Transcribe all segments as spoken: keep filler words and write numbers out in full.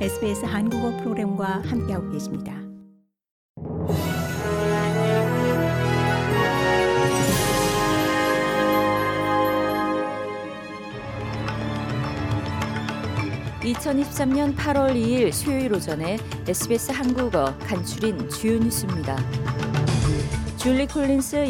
에스비에스 한국어 프로그램과 함께하고 계십니다. 이천이십삼 년 팔월 이일 수요일 오전에 에스비에스 한국어 간추린 주요 뉴스입니다. 줄리 콜린스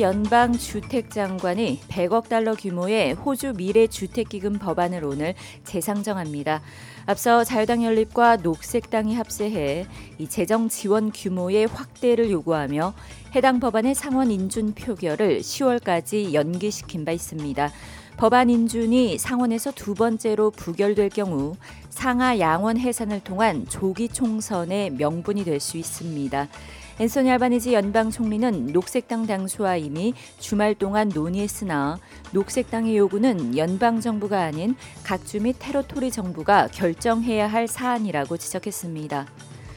연방주택장관이 백억 달러 규모의 호주 미래주택기금 법안을 오늘 재상정합니다. 앞서 자유당 연립과 녹색당이 합세해 이 재정 지원 규모의 확대를 요구하며 해당 법안의 상원 인준 표결을 시월까지 연기시킨 바 있습니다. 법안 인준이 상원에서 두 번째로 부결될 경우 상하 양원 해산을 통한 조기 총선의 명분이 될 수 있습니다. 앤소니 알바니지 연방 총리는 녹색당 당수와 이미 주말 동안 논의했으나 녹색당의 요구는 연방 정부가 아닌 각주 및 테러토리 정부가 결정해야 할 사안이라고 지적했습니다.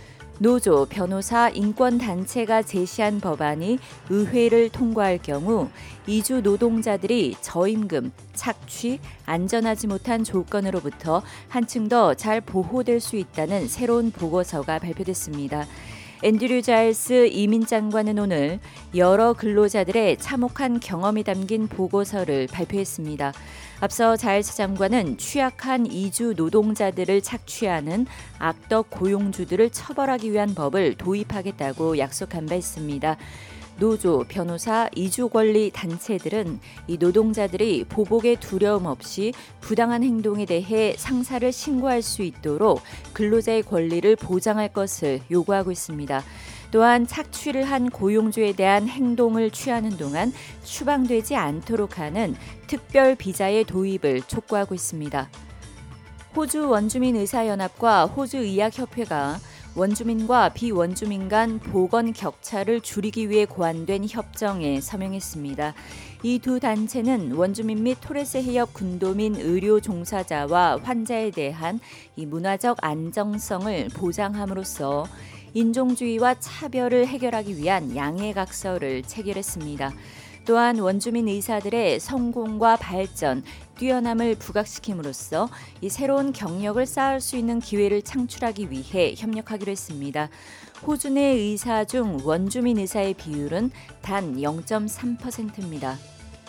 노조, 변호사, 인권단체가 제시한 법안이 의회를 통과할 경우 이주 노동자들이 저임금, 착취, 안전하지 못한 조건으로부터 한층 더 잘 보호될 수 있다는 새로운 보고서가 발표됐습니다. 앤드류 자일스 이민장관은 오늘 여러 근로자들의 참혹한 경험이 담긴 보고서를 발표했습니다. 앞서 자일스 장관은 취약한 이주 노동자들을 착취하는 악덕 고용주들을 처벌하기 위한 법을 도입하겠다고 약속한 바 있습니다. 노조, 변호사, 이주 권리 단체들은 이 노동자들이 보복의 두려움 없이 부당한 행동에 대해 상사를 신고할 수 있도록 근로자의 권리를 보장할 것을 요구하고 있습니다. 또한 착취를 한 고용주에 대한 행동을 취하는 동안 추방되지 않도록 하는 특별 비자의 도입을 촉구하고 있습니다. 호주 원주민의사연합과 호주의학협회가 원주민과 비원주민 간 보건 격차를 줄이기 위해 고안된 협정에 서명했습니다. 이 두 단체는 원주민 및 토레스 해협 군도민 의료 종사자와 환자에 대한 이 문화적 안정성을 보장함으로써 인종주의와 차별을 해결하기 위한 양해각서를 체결했습니다. 또한 원주민 의사들의 성공과 발전, 뛰어남을 부각시킴으로써 이 새로운 경력을 쌓을 수 있는 기회를 창출하기 위해 협력하기로 했습니다. 호주 내 의사 중 원주민 의사의 비율은 단 영 점 삼 퍼센트입니다.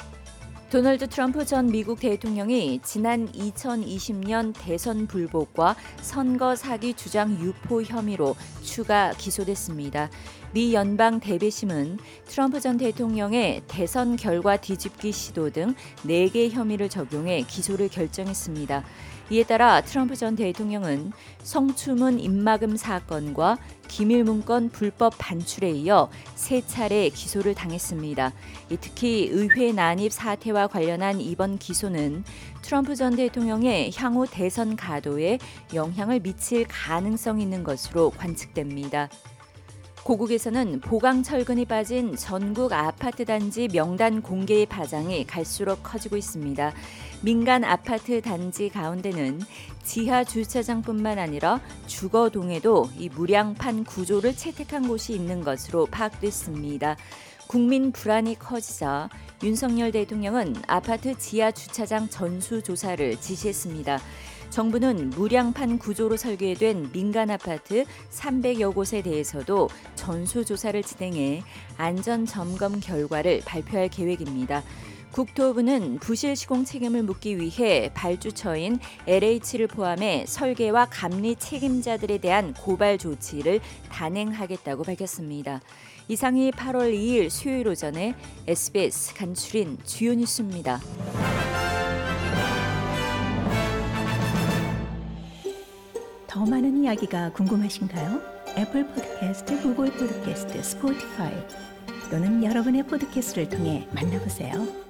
도널드 트럼프 전 미국 대통령이 지난 이천이십 년 대선 불복과 선거 사기 주장 유포 혐의로 추가 기소됐습니다. 미 연방 대배심은 트럼프 전 대통령의 대선 결과 뒤집기 시도 등 네 개 혐의를 적용해 기소를 결정했습니다. 이에 따라 트럼프 전 대통령은 성추문 입막음 사건과 기밀문건 불법 반출에 이어 세 차례 기소를 당했습니다. 특히 의회 난입 사태와 관련한 이번 기소는 트럼프 전 대통령의 향후 대선 가도에 영향을 미칠 가능성이 있는 것으로 관측됩니다. 고국에서는 보강 철근이 빠진 전국 아파트 단지 명단 공개의 파장이 갈수록 커지고 있습니다. 민간 아파트 단지 가운데는 지하 주차장뿐만 아니라 주거동에도 이 무량판 구조를 채택한 곳이 있는 것으로 파악됐습니다. 국민 불안이 커지자 윤석열 대통령은 아파트 지하 주차장 전수 조사를 지시했습니다. 정부는 무량판 구조로 설계된 민간 아파트 삼백여 곳에 대해서도 전수조사를 진행해 안전 점검 결과를 발표할 계획입니다. 국토부는 부실 시공 책임을 묻기 위해 발주처인 엘에이치를 포함해 설계와 감리 책임자들에 대한 고발 조치를 단행하겠다고 밝혔습니다. 이상이 팔월 이일 수요일 오전에 에스비에스 간추린 주요 뉴스입니다. 더 많은 이야기가 궁금하신가요? 애플 팟캐스트, 구글 팟캐스트, 스포티파이 또는 여러분의 팟캐스트를 통해 만나보세요.